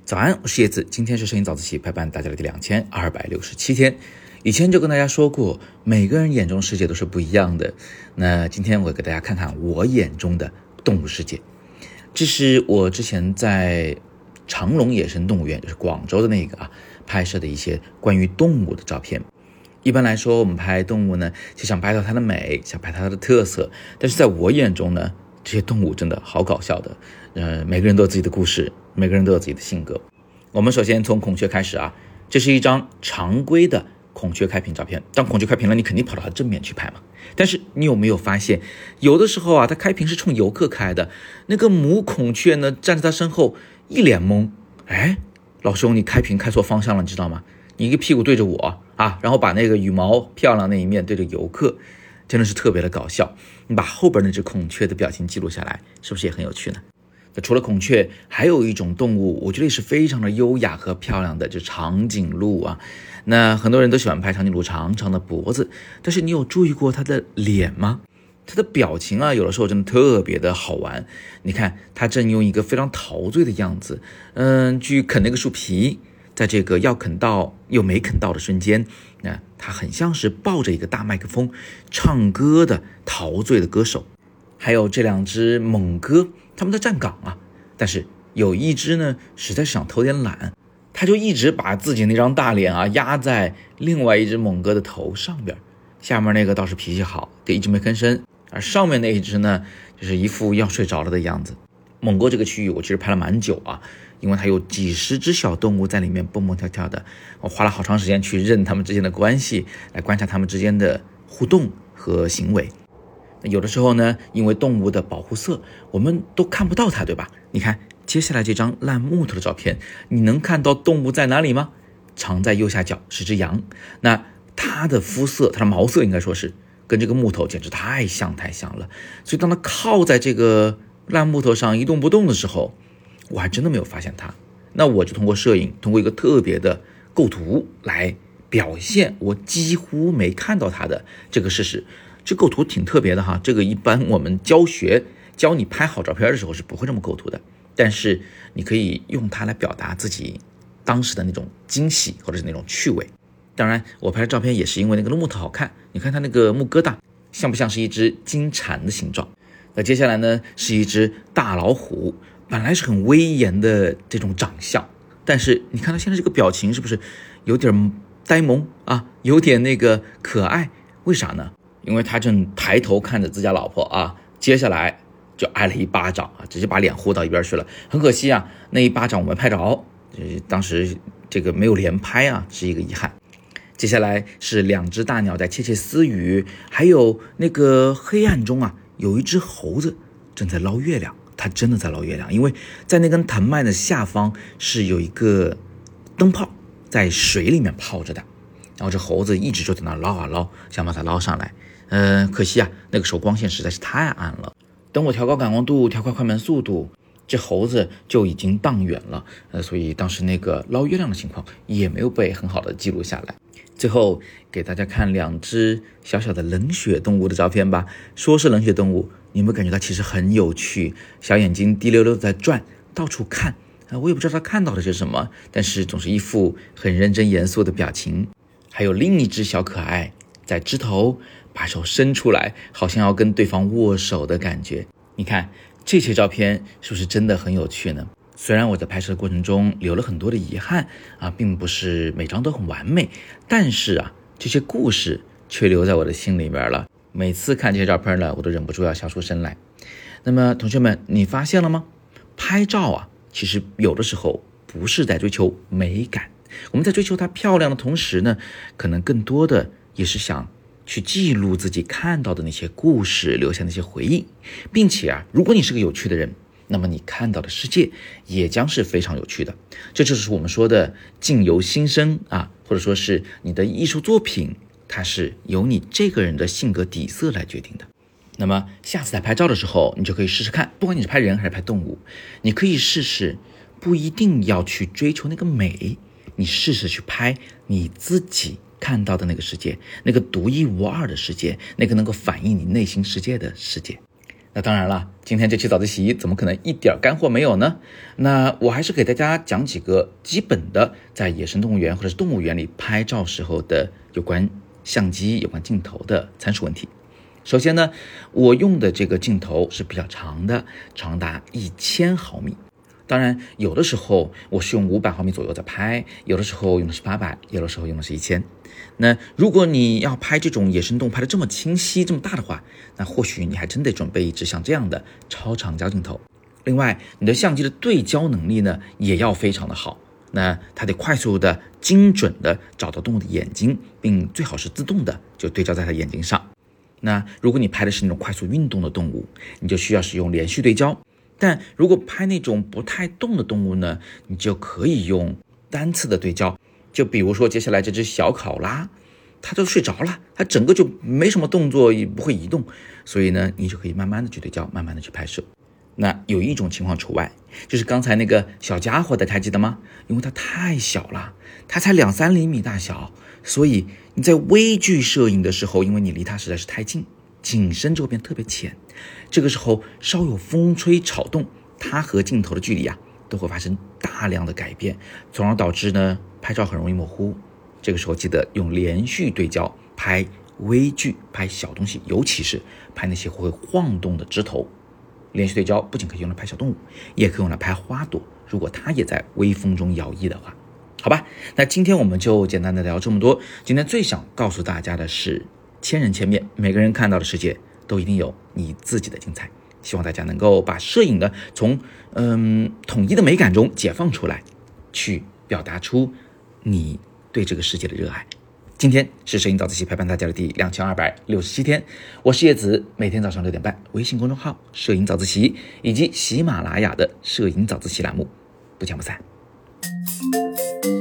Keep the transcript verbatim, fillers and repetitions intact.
早安，我是叶子，今天是摄影早自习陪伴大家的第两千二百六十七天。以前就跟大家说过，每个人眼中世界都是不一样的。那今天我给大家看看我眼中的动物世界。这是我之前在长隆野生动物园，就是广州的那个啊，拍摄的一些关于动物的照片。一般来说，我们拍动物呢，就想拍到它的美，想拍它的特色。但是在我眼中呢，这些动物真的好搞笑的。呃，每个人都有自己的故事，每个人都有自己的性格。我们首先从孔雀开始啊，这是一张常规的孔雀开屏照片。当孔雀开屏了，你肯定跑到它正面去拍嘛。但是你有没有发现，有的时候啊，它开屏是冲游客开的，那个母孔雀呢站在它身后一脸懵，哎，老兄，你开屏开错方向了，你知道吗？你一个屁股对着我啊，然后把那个羽毛漂亮那一面对着游客，真的是特别的搞笑。你把后边那只孔雀的表情记录下来，是不是也很有趣呢？那除了孔雀，还有一种动物，我觉得也是非常的优雅和漂亮的，就是长颈鹿啊。那很多人都喜欢拍长颈鹿长长的脖子，但是你有注意过它的脸吗？它的表情啊，有的时候真的特别的好玩。你看，它正用一个非常陶醉的样子，嗯，去啃那个树皮。在这个要啃到又没啃到的瞬间，那它很像是抱着一个大麦克风唱歌的陶醉的歌手。还有这两只猛哥，他们在站岗啊，但是有一只呢实在是想偷点懒，他就一直把自己那张大脸啊压在另外一只猛哥的头上边，下面那个倒是脾气好，就一直没吭声，而上面那一只呢就是一副要睡着了的样子。猛哥这个区域我其实拍了蛮久啊，因为它有几十只小动物在里面蹦蹦跳跳的，我花了好长时间去认它们之间的关系，来观察它们之间的互动和行为。有的时候呢，因为动物的保护色，我们都看不到它，对吧？你看接下来这张烂木头的照片，你能看到动物在哪里吗？藏在右下角是只羊，那它的肤色，它的毛色应该说是跟这个木头简直太像太像了，所以当它靠在这个烂木头上一动不动的时候，我还真的没有发现它。那我就通过摄影，通过一个特别的构图来表现我几乎没看到它的这个事实。这构图挺特别的哈，这个一般我们教学教你拍好照片的时候是不会这么构图的，但是你可以用它来表达自己当时的那种惊喜或者是那种趣味。当然我拍的照片也是因为那个木头好看，你看它那个木疙瘩像不像是一只金蝉的形状。那接下来呢是一只大老虎，本来是很威严的这种长相，但是你看它现在这个表情是不是有点呆萌啊，有点那个可爱？为啥呢？因为他正抬头看着自家老婆啊，接下来就挨了一巴掌啊，直接把脸呼到一边去了。很可惜啊，那一巴掌我没拍着，当时这个没有连拍啊，是一个遗憾。接下来是两只大鸟在窃窃私语，还有那个黑暗中啊，有一只猴子正在捞月亮，它真的在捞月亮，因为在那根藤蔓的下方是有一个灯泡在水里面泡着的，然后这猴子一直就在那捞啊捞，想把它捞上来。呃，可惜啊，那个时候光线实在是太暗了。等我调高感光度，调快快门速度，这猴子就已经荡远了。呃，所以当时那个捞月亮的情况也没有被很好的记录下来。最后给大家看两只小小的冷血动物的照片吧。说是冷血动物，你有没有感觉它其实很有趣？小眼睛滴溜溜在转，到处看。呃，我也不知道它看到的是什么，但是总是一副很认真严肃的表情。还有另一只小可爱在枝头把手伸出来，好像要跟对方握手的感觉。你看这些照片是不是真的很有趣呢？虽然我在拍摄的过程中留了很多的遗憾啊，并不是每张都很完美，但是啊，这些故事却留在我的心里面了。每次看这些照片呢，我都忍不住要笑出声来。那么同学们，你发现了吗？拍照啊，其实有的时候不是在追求美感，我们在追求它漂亮的同时呢，可能更多的也是想去记录自己看到的那些故事，留下那些回忆，并且啊，如果你是个有趣的人，那么你看到的世界也将是非常有趣的。这就是我们说的境由心生啊，或者说是你的艺术作品，它是由你这个人的性格底色来决定的。那么下次在拍照的时候，你就可以试试看，不管你是拍人还是拍动物，你可以试试不一定要去追求那个美，你试试去拍你自己看到的那个世界，那个独一无二的世界，那个能够反映你内心世界的世界。 那当然了，今天这期早自习怎么可能一点干货没有呢？那我还是给大家讲几个基本的在野生动物园或者是动物园里拍照时候的有关相机、有关镜头的参数问题。首先呢，我用的这个镜头是比较长的，长达一千毫米。当然，有的时候我是用五百毫米左右在拍，有的时候用的是八百，有的时候用的是一千。那如果你要拍这种野生动物拍得这么清晰、这么大的话，那或许你还真得准备一支像这样的超长焦镜头。另外，你的相机的对焦能力呢，也要非常的好。那它得快速的、精准的找到动物的眼睛，并最好是自动的就对焦在它眼睛上。那如果你拍的是那种快速运动的动物，你就需要使用连续对焦。但如果拍那种不太动的动物呢，你就可以用单次的对焦。就比如说接下来这只小考拉，它都睡着了，它整个就没什么动作，也不会移动，所以呢，你就可以慢慢的去对焦，慢慢的去拍摄。那有一种情况除外，就是刚才那个小家伙的，还记得吗？因为它太小了，它才两三厘米大小，所以你在微距摄影的时候，因为你离它实在是太近，景深就会变特别浅。这个时候稍有风吹草动，它和镜头的距离啊都会发生大量的改变，从而导致呢拍照很容易模糊。这个时候记得用连续对焦拍微距，拍小东西，尤其是拍那些会晃动的枝头。连续对焦不仅可以用来拍小动物，也可以用来拍花朵，如果它也在微风中摇曳的话。好吧，那今天我们就简单的聊这么多。今天最想告诉大家的是，千人千面，每个人看到的世界都一定有你自己的精彩。希望大家能够把摄影呢从嗯统一的美感中解放出来，去表达出你对这个世界的热爱。今天是摄影早自习陪伴大家的第两千二百六十七天，我是叶子，每天早上六点半，微信公众号摄影早自习以及喜马拉雅的摄影早自习栏目，不见不散。